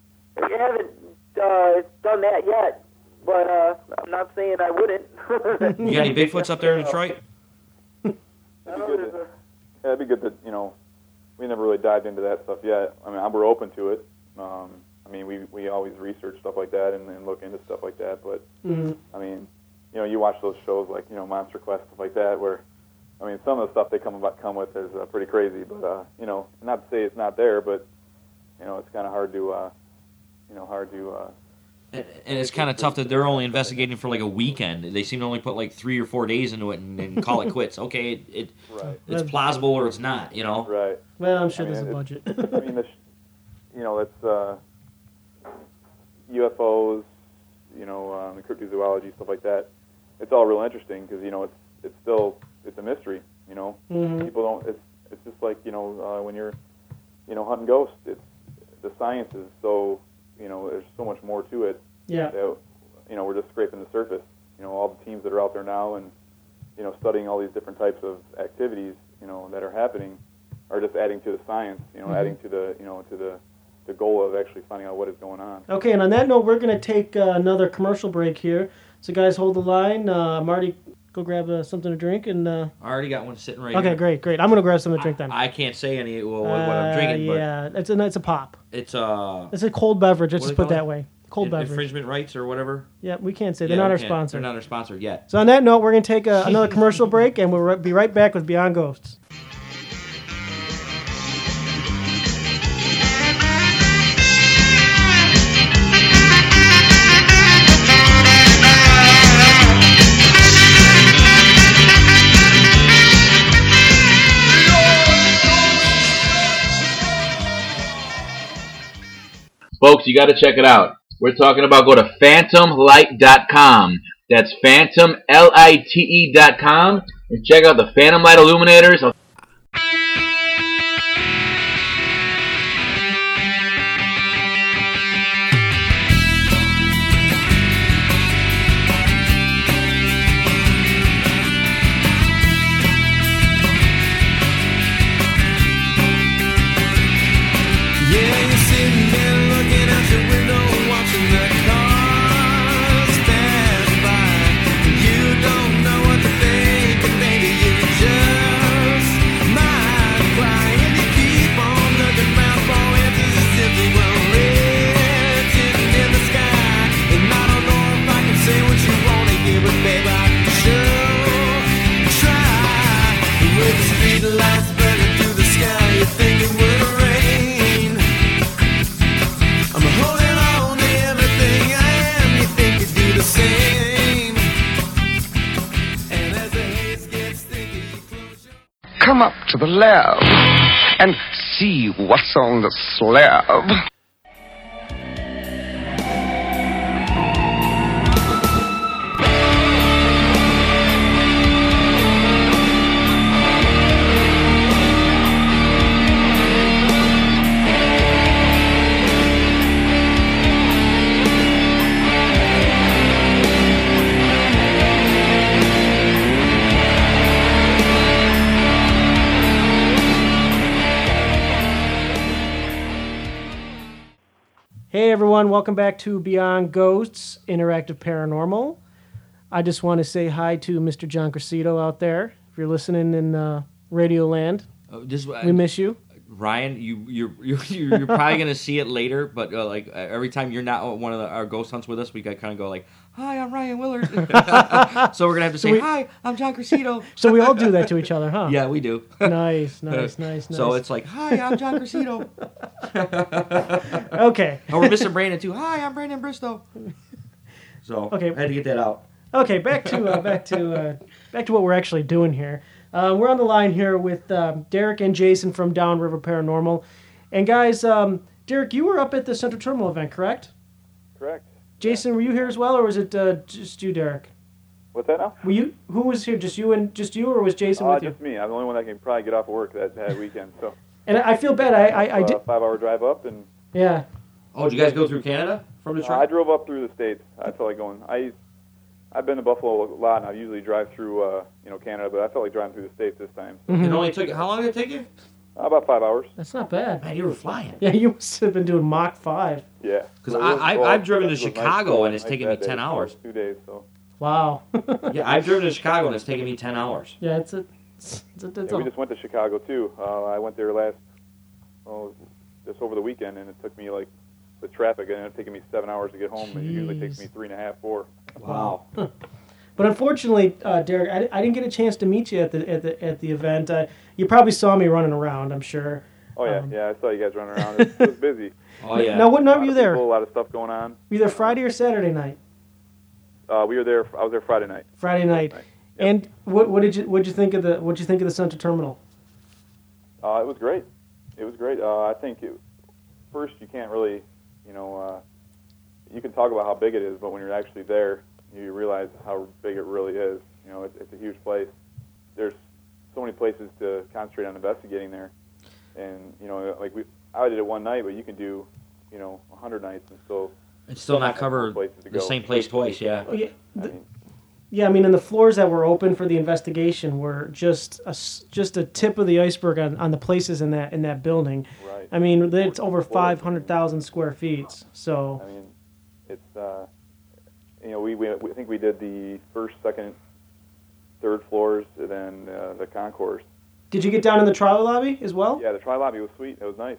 done that yet. But I'm not saying I wouldn't. You got any Bigfoots up there in Detroit? It'd be good to, we never really dived into that stuff yet. I mean, we're open to it. I mean, we always research stuff like that and look into stuff like that. But I mean, you watch those shows like Monster Quest, stuff like that, where I mean, some of the stuff they come with is pretty crazy. But not to say it's not there, but it's kind of hard to And it's kind of tough that they're only investigating for like a weekend. They seem to only put like 3 or 4 days into it and call it quits. Okay, it's plausible or it's not, Right. Well, I'm sure there's a budget. I mean, it's UFOs, the cryptozoology, stuff like that. It's all real interesting because it's a mystery. People don't. It's just like when you're hunting ghosts. It's the science is so there's so much more to it. Yeah. That, we're just scraping the surface. All the teams that are out there now and studying all these different types of activities that are happening are just adding to the science. Adding to the to the goal of actually finding out what is going on. Okay, and on that note, we're going to take another commercial break here. So, guys, hold the line. Marty, go grab something to drink. And I already got one sitting right here. Okay, great. I'm going to grab something to drink then. I can't say what I'm drinking, but... Yeah, it's a pop. It's a cold beverage. Let's just put it that way. Cold beverage. Infringement rights or whatever? Yeah, we can't say. They're not our sponsor. They're not our sponsor yet. So, on that note, we're going to take another commercial break, and we'll be right back with Beyond Ghosts. Folks, you got to check it out. We're talking about go to phantomlight.com. That's phantomlite.com and check out the Phantom Light illuminators. Come up to the lab and see what's on the slab. Hey everyone, welcome back to Beyond Ghosts, Interactive Paranormal. I just want to say hi to Mr. John Cressito out there. If you're listening in Radio Land, we miss you. Ryan, you're probably gonna see it later, but every time you're not one of our ghost hunts with us, we kind of go like, "Hi, I'm Ryan Willard." So we're gonna have to say, "Hi, I'm John Cressito." So we all do that to each other, huh? Yeah, we do. Nice. So it's like, "Hi, I'm John Cressito." Okay. And we're missing Brandon too. "Hi, I'm Brandon Bristow." So okay, I had to get that out. Okay, back to what we're actually doing here. We're on the line here with Derek and Jason from Downriver Paranormal. And guys, Derek, you were up at the Central Terminal event, correct? Correct. Jason, were you here as well, or was it just you, Derek? What's that now? Who was here? Just you, or was Jason with you? Just me. I'm the only one that can probably get off of work that weekend. So. And I feel bad. I did 5-hour drive up and. Yeah. Oh, did you guys go through Canada from Detroit? I drove up through the States. I felt like going. I've been to Buffalo a lot, and I usually drive through Canada, but I felt like driving through the States this time. So. It only took. How long did it take you? About 5 hours. That's not bad. Man, you were flying. Yeah, you must have been doing Mach 5. Yeah. Because Well, I've driven to it was nice, Chicago and it's nice taken me that day. 10 hours. 2 days, so. Wow. Yeah, I've driven to Chicago and it's taken me 10 hours. Yeah, it's Yeah, we just went to Chicago too. I went there just over the weekend, and it took me like the traffic, and it taking me 7 hours to get home. And it usually takes me 3.5, 4. Wow. But unfortunately, Derek, I didn't get a chance to meet you at the event. You probably saw me running around, I'm sure. Oh yeah, yeah. I saw you guys running around. It was busy. Oh, yeah. Now, what night were A you lot of there? people, a lot of stuff going on. Were you there Friday or Saturday night? We were there. I was there Friday night. Friday night. Yep. And what did you think of the Central Terminal? It was great. It was great. I think first you can't really, you can talk about how big it is, but when you're actually there, you realize how big it really is. It's a huge place. There's so many places to concentrate on investigating there, and I did it one night, but you can do 100 nights and still. It's still not covered the same place twice, yeah. Oh, yeah. I mean, and the floors that were open for the investigation were just a tip of the iceberg on the places in that building. Right. I mean, it's over 500,000 square feet. So. I mean, it's we think we did the first, second, third floors, and then the concourse. Did you get down in the trial lobby as well? Yeah, the trial lobby was sweet. It was nice.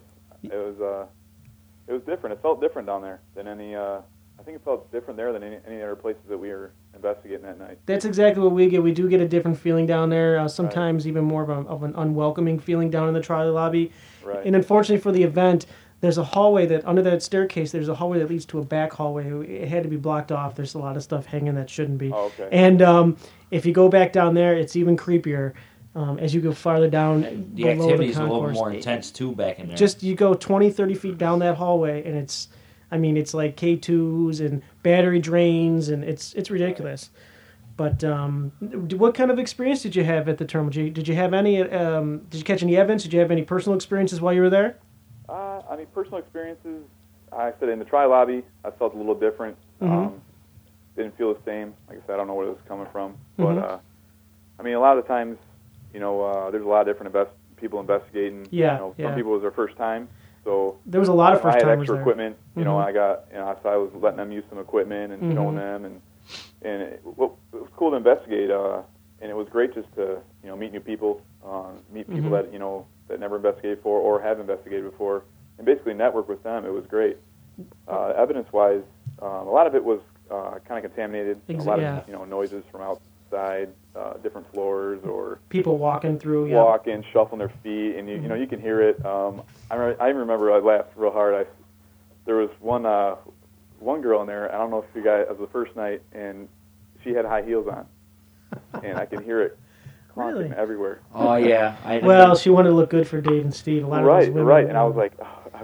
It was different. It felt different down there than any. I think it felt different there than any other places that we were investigating that night. That's exactly what we get. We do get a different feeling down there. Sometimes even more of an unwelcoming feeling down in the trial lobby. Right. And unfortunately for the event, there's a hallway that under that staircase. There's a hallway that leads to a back hallway. It had to be blocked off. There's a lot of stuff hanging that shouldn't be. Oh, okay. And if you go back down there, it's even creepier. As you go farther down The below activity the is a little concourse. more intense, too, back in there. Just you go 20, 30 feet down that hallway, and it's like K2s and battery drains, and it's ridiculous. But what kind of experience did you have at the terminal? Did you have any? Did you catch any evidence? Did you have any personal experiences while you were there? Personal experiences. I said in the tri lobby, I felt a little different. Mm-hmm. Didn't feel the same. Like I said, I don't know where it was coming from, Mm-hmm. but a lot of the times, there's a lot of different people investigating. Yeah, Some people it was their first time, so there was a lot of I had first-timers extra there. equipment. Mm-hmm. I got, so I was letting them use some equipment and showing them, and it was cool to investigate. And it was great just to meet new people, meet people that that never investigated before or have investigated before, and basically network with them. It was great. Evidence-wise, a lot of it was kind of contaminated. A lot of noises from outside, different floors, or people walking through. Walking, shuffling their feet, and you can hear it. I remember I laughed real hard. There was one girl in there. I don't know if you guys, it was the first night, and she had high heels on, and I can hear it clonking Really? everywhere. Oh, yeah. Well, she wanted to look good for Dave and Steve. A lot of those women. Right. And I was like,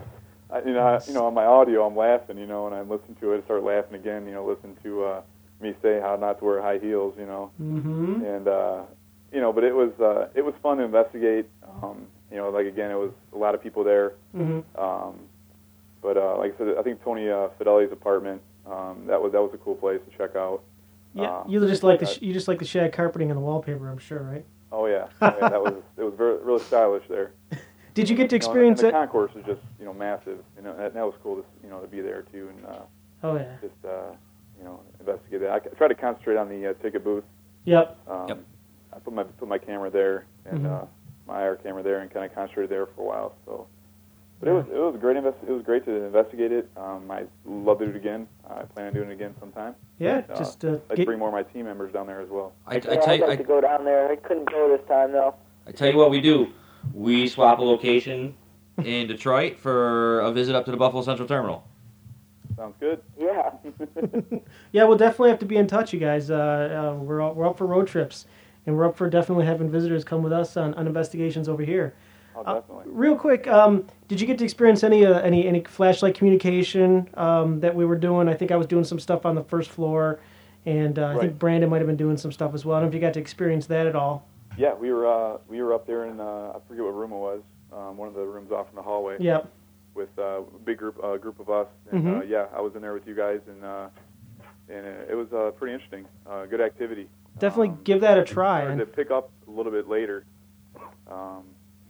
on my audio, I'm laughing, and I listen to it, start laughing again, listen to me say how not to wear high heels, Mm-hmm. and but it was fun to investigate. Again, it was a lot of people there. Mm-hmm. But like I said, I think Tony Fideli's apartment, that was a cool place to check out. Yeah, you just like the shag carpeting and the wallpaper, I'm sure, right? Oh yeah, it was really stylish there. Did you get to experience and the it? concourse was just massive. That was cool to be there too, and Oh yeah. just investigate that. I tried to concentrate on the ticket booth. Yep. I put my camera there and my IR camera there, and kind of concentrated there for a while. So, but it was great. It was great to investigate it. I'd love to do it again. I plan on doing it again sometime. Yeah, And, just I'd like to bring more of my team members down there as well. I'd like to go down there. I couldn't go this time though. I tell you what we do. We swap a location in Detroit for a visit up to the Buffalo Central Terminal. Sounds good. Yeah. Yeah, we'll definitely have to be in touch, you guys. We're up for road trips, and we're up for definitely having visitors come with us on investigations over here. Oh, definitely. Real quick, did you get to experience any flashlight communication that we were doing? I think I was doing some stuff on the first floor, and I think Brandon might have been doing some stuff as well. I don't know if you got to experience that at all. Yeah, we were up there in I forget what room it was. One of the rooms off in the hallway. Yep. With a big group of us, and I was in there with you guys, and it was pretty interesting. Good activity. Definitely give that a try. Started to pick up a little bit later.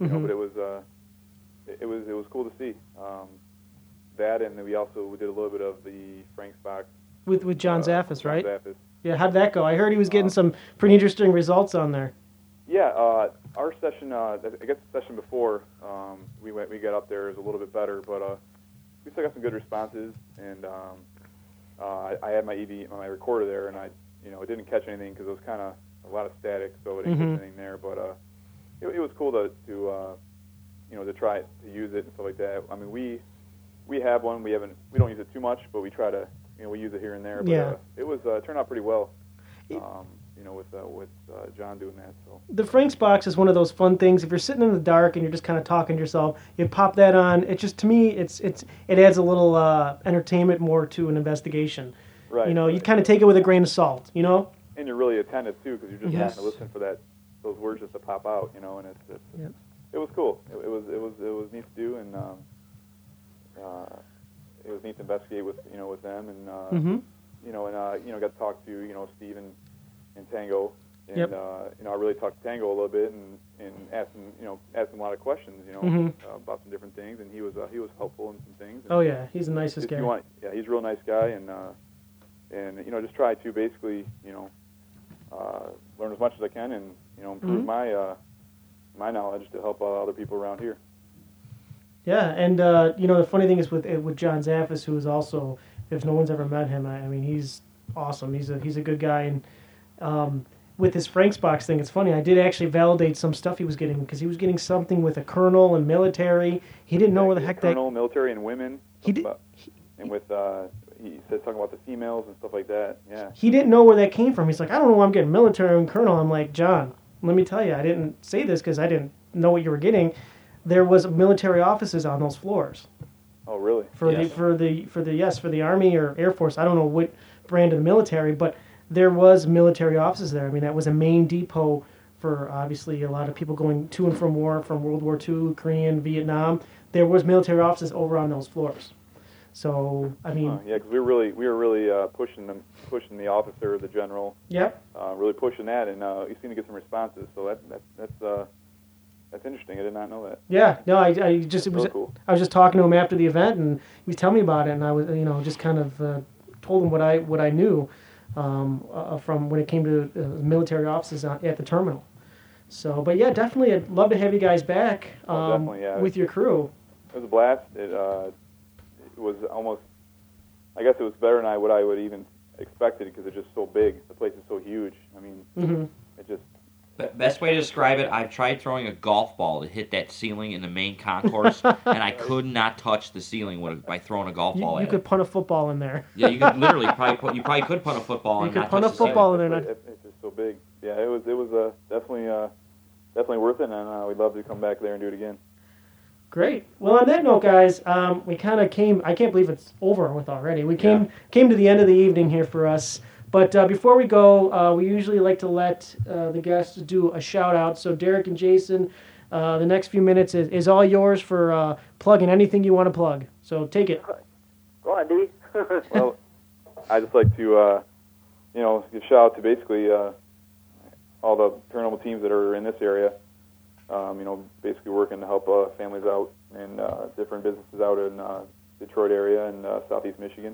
You know, but it was cool to see that, and then we did a little bit of the Frank's box with John Zaffis, right? Zaffis. Yeah, how'd that go? I heard he was getting some pretty interesting results on there. Yeah, our session, I guess the session before we got up there is a little bit better, but we still got some good responses, and I had my recorder there, and it didn't catch anything because it was kind of a lot of static, so it didn't catch anything there. But it was cool to try to use it and stuff like that. I mean, we have one. We don't use it too much, but we try to we use it here and there. But it turned out pretty well. With John doing that. So the Frank's box is one of those fun things. If you're sitting in the dark and you're just kind of talking to yourself, you pop that on. It just, to me, it adds a little entertainment more to an investigation. Right. You kind of take it with a grain of salt. And you're really attentive too, because you're just having to listen for those words just to pop out. And it was cool. It was neat to do, and it was neat to investigate with them, and got to talk to Steve and Tango, and I really talked to Tango a little bit and asked him a lot of questions about some different things, and he was helpful in some things. And oh yeah, he's the nicest guy. He's a real nice guy, and just try to basically learn as much as I can and improve my knowledge to help other people around here. Yeah, and the funny thing is with John Zaffis, who is also, if no one's ever met him, I mean he's awesome. He's a good guy, and with his Frank's box thing, it's funny. I did actually validate some stuff he was getting, because he was getting something with a colonel and military. He didn't know where the heck colonel, military, and women. He did, he said something about the females and stuff like that. Yeah. He didn't know where that came from. He's like, I don't know why I'm getting military and colonel. I'm like, John, let me tell you, I didn't say this because I didn't know what you were getting. There was military offices on those floors. Oh, really? For the Army or Air Force. I don't know what brand of the military, but there was military offices there. I mean, that was a main depot for obviously a lot of people going to and from war, from World War II, Korean, Vietnam. There was military offices over on those floors. So I mean, because we were really pushing the officer, the general. Yep. Really pushing that, and we seem to get some responses. So that's interesting. I did not know that. Yeah. No, cool. I was just talking to him after the event, and he was telling me about it, and I was just kind of told him what I knew from when it came to military offices at the terminal. So, but yeah, definitely, I'd love to have you guys back with your crew. It was a blast. It was almost, I guess it was better than what I would even expected, because it's just so big. The place is so huge. I mean, it just... Best way to describe it, I've tried throwing a golf ball to hit that ceiling in the main concourse, and I could not touch the ceiling by throwing a golf ball at it. You could punt a football in there. Yeah, you could literally probably could punt a football and not touch the ceiling. You could punt a football in there. It's just so big. Yeah, it was definitely worth it, and we'd love to come back there and do it again. Great. Well, on that note, guys, we kind of came. I can't believe it's over with already. We came to the end of the evening here for us. But before we go, we usually like to let the guests do a shout out. So Derek and Jason, the next few minutes is all yours for plugging anything you want to plug. So take it. Go on, D. Well, I just like to give a shout out to basically all the paranormal teams that are in this area. Basically working to help families out and different businesses out in Detroit area and Southeast Michigan.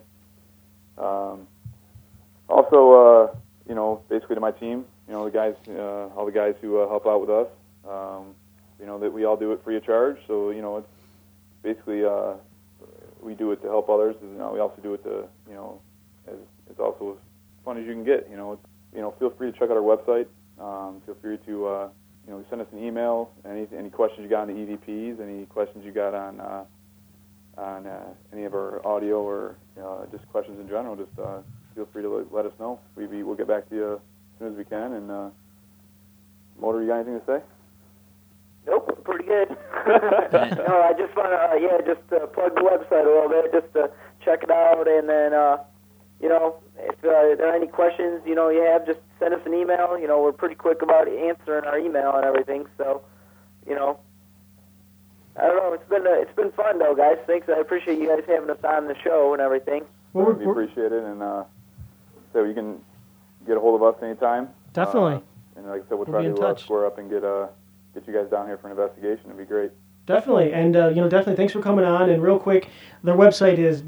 Also, basically to my team, the guys, all the guys who help out with us, that we all do it free of charge. So, it's basically we do it to help others. We also do it to, it's also as fun as you can get. Feel free to check out our website. Feel free to send us an email. Any questions you got on the EVPs, any questions you got on any of our audio, or just questions in general, just feel free to let us know. We'll get back to you as soon as we can. And Motor, you got anything to say? Nope, pretty good. No, I just want to plug the website a little bit, just to check it out, and then if there are any questions you have, just send us an email. We're pretty quick about answering our email and everything. So, I don't know. It's been fun though, guys. Thanks. I appreciate you guys having us on the show and everything. Well, we appreciate it, and so you can get a hold of us anytime. Definitely. And like I said, we'll try to square up and get get you guys down here for an investigation. It'd be great. Definitely, and definitely thanks for coming on. And real quick, their website is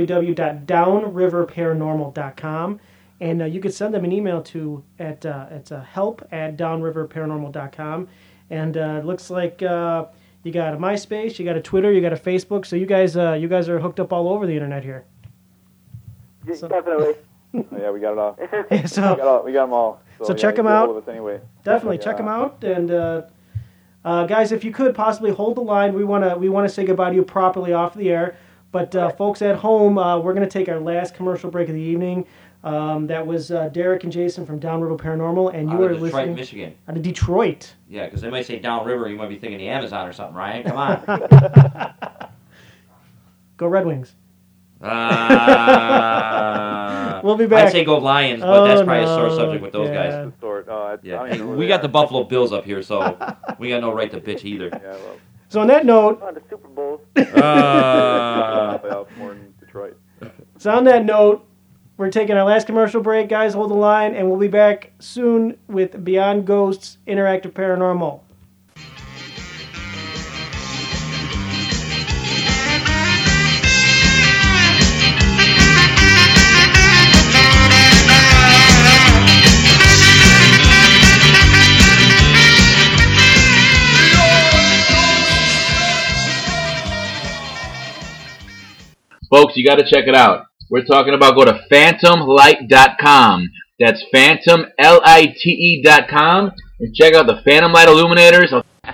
www.downriverparanormal.com, and you could send them an email to at help@downriverparanormal.com. And it looks like you got a MySpace, you got a Twitter, you got a Facebook. So you guys are hooked up all over the internet here. So, Definitely. Yeah, we got it all. so We got them all. So check get them a hold out. of us anyway. Definitely check them out. And guys, if you could possibly hold the line, we wanna say goodbye to you properly off the air. But folks at home, we're gonna take our last commercial break of the evening. That was Derek and Jason from Downriver Paranormal, and you Out are of Detroit, listening Michigan. out of Detroit. Yeah, because they might say downriver, you might be thinking the Amazon or something, Ryan. Come on. Go Red Wings. We'll be back. I'd say go Lions, but that's probably a sore no. subject with those Yeah. guys. Yeah, I don't even know where we they got are. the Buffalo Bills up here, so we got no right to bitch either. Yeah, well, So on that note, On the Super Bowl. playoffs more than Detroit. We're taking our last commercial break, guys. Hold the line, and we'll be back soon with Beyond Ghosts Interactive Paranormal. Folks, you got to check it out. We're talking about go to phantomlight.com. That's phantomlite.com and check out the Phantom Light illuminators.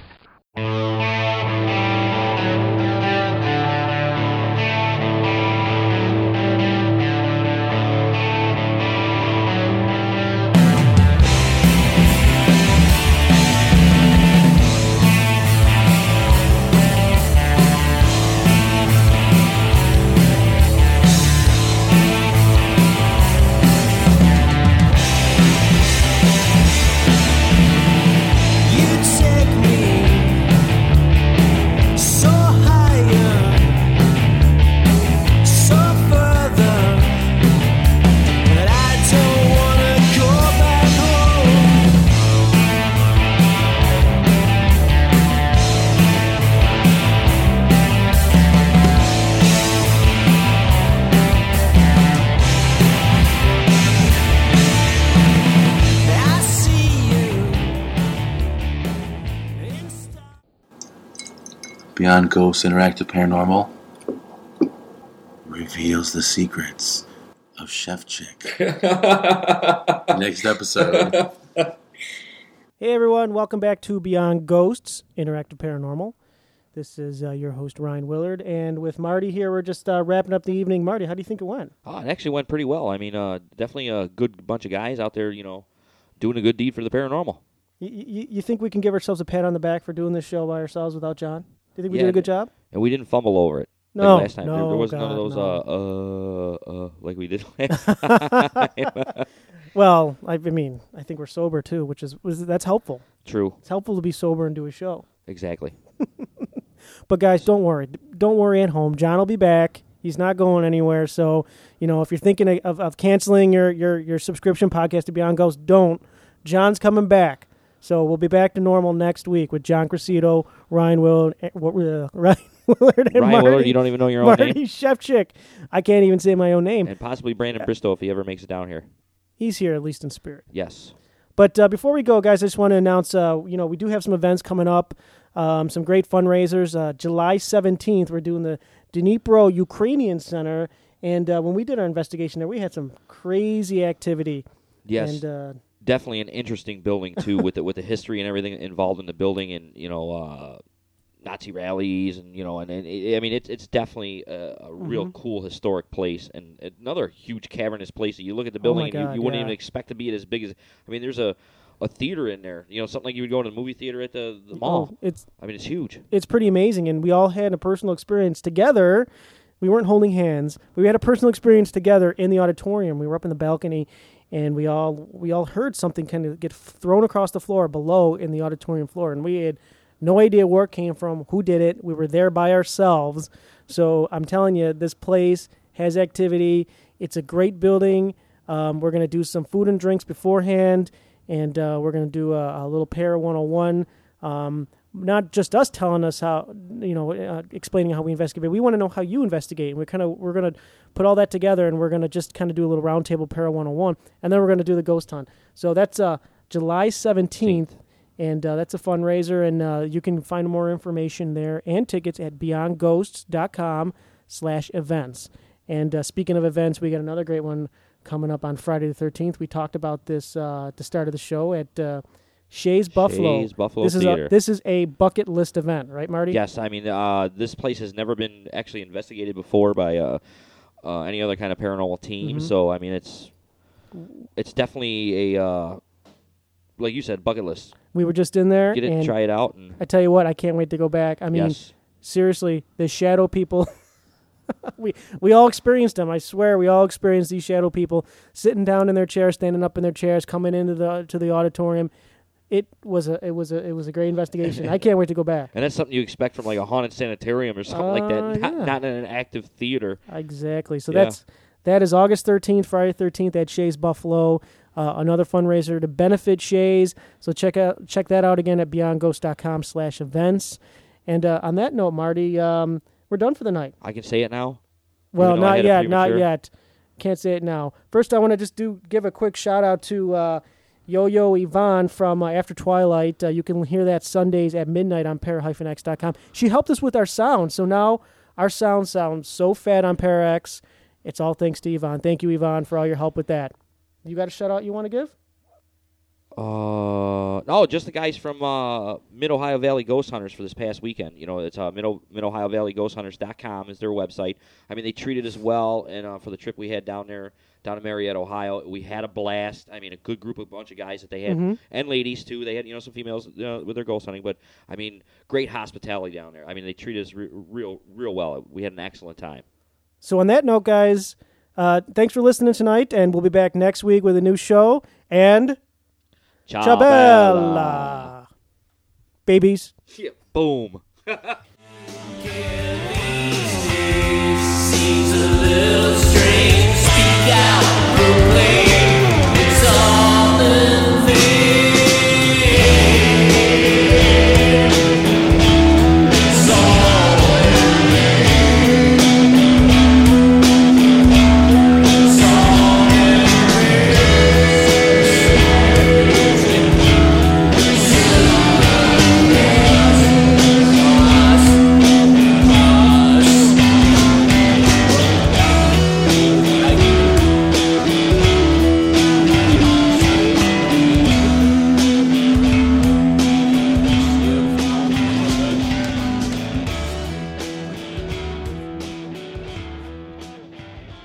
Beyond Ghosts Interactive Paranormal reveals the secrets of Chef Chick. Next episode. Hey everyone, welcome back to Beyond Ghosts Interactive Paranormal. This is your host Ryan Willard, and with Marty here, we're just wrapping up the evening. Marty, how do you think it went? Oh, it actually went pretty well. I mean, definitely a good bunch of guys out there, doing a good deed for the paranormal. You think we can give ourselves a pat on the back for doing this show by ourselves without John? Do you think we did a good job? And we didn't fumble over it. No, like last time. There wasn't none of those like we did last time. Well, I mean, I think we're sober too, that's helpful. True. It's helpful to be sober and do a show. Exactly. But guys, don't worry. Don't worry at home. John will be back. He's not going anywhere. So, if you're thinking of canceling your subscription podcast to Beyond Ghosts, don't. John's coming back. So we'll be back to normal next week with John Cressito, Ryan Willard, and Ryan Marty. Willard, you don't even know your own Marty name. Chef Chick. I can't even say my own name. And possibly Brandon Bristow if he ever makes it down here. He's here, at least in spirit. Yes. But before we go, guys, I just want to announce, we do have some events coming up, some great fundraisers. July 17th, we're doing the Dnipro Ukrainian Center. And when we did our investigation there, we had some crazy activity. Yes. And definitely an interesting building too, with the history and everything involved in the building, and Nazi rallies, and it's definitely a real cool historic place, and another huge cavernous place. You look at the building, and you wouldn't even expect to be as big as. I mean, there's a theater in there, something like you would go to the movie theater at the mall. It's huge. It's pretty amazing, and we all had a personal experience together. We weren't holding hands. We had a personal experience together in the auditorium. We were up in the balcony. And we all heard something kind of get thrown across the floor below in the auditorium floor. And we had no idea where it came from, who did it. We were there by ourselves. So I'm telling you, this place has activity. It's a great building. We're going to do some food and drinks beforehand. And we're going to do a little Para 101 Not just us telling us how, explaining how we investigate. We want to know how you investigate. And we're going to put all that together, and we're going to just kind of do a little roundtable Para 101, and then we're going to do the ghost hunt. So that's July 17th, and that's a fundraiser, and you can find more information there and tickets at beyondghosts.com/events. And speaking of events, we got another great one coming up on Friday the 13th. We talked about this at the start of the show at Shays Buffalo. Shays Buffalo Theater. This is a bucket list event, right, Marty? Yes, I mean this place has never been actually investigated before by any other kind of paranormal team. Mm-hmm. So I mean it's definitely a like you said, bucket list. We were just in there. Get it, and try it out. And I tell you what, I can't wait to go back. I mean, yes. Seriously, the shadow people. we all experienced them. I swear, we all experienced these shadow people sitting down in their chairs, standing up in their chairs, coming into the auditorium. It was a great investigation. I can't wait to go back. And that's something you expect from like a haunted sanitarium or something like that, not in an active theater. Exactly. So that is August 13th, Friday 13th at Shays Buffalo. Another fundraiser to benefit Shays. So check that out again at beyondghost.com/events. And on that note, Marty, we're done for the night. I can say it now? Well, not yet. Can't say it now. First, I want to just give a quick shout-out to Yo-Yo Yvonne from After Twilight. You can hear that Sundays at midnight on para-x.com. She helped us with our sound, so now our sound sounds so fat on Para-X. It's all thanks to Yvonne. Thank you, Yvonne, for all your help with that. You got a shout-out you want to give? No, just the guys from Mid-Ohio Valley Ghost Hunters for this past weekend. It's Mid-Ohio Valley Ghost Hunters.com is their website. I mean, they treated us well, and for the trip we had down in Marietta, Ohio, we had a blast. I mean, a good group, a bunch of guys that they had, and ladies, too. They had, some females with their ghost hunting, but, I mean, great hospitality down there. I mean, they treated us real well. We had an excellent time. So on that note, guys, thanks for listening tonight, and we'll be back next week with a new show, and... Ciao bella. Babies. Yeah, boom.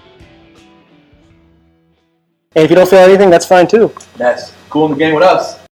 And if you don't feel anything, that's fine too. That's cool in the game with us.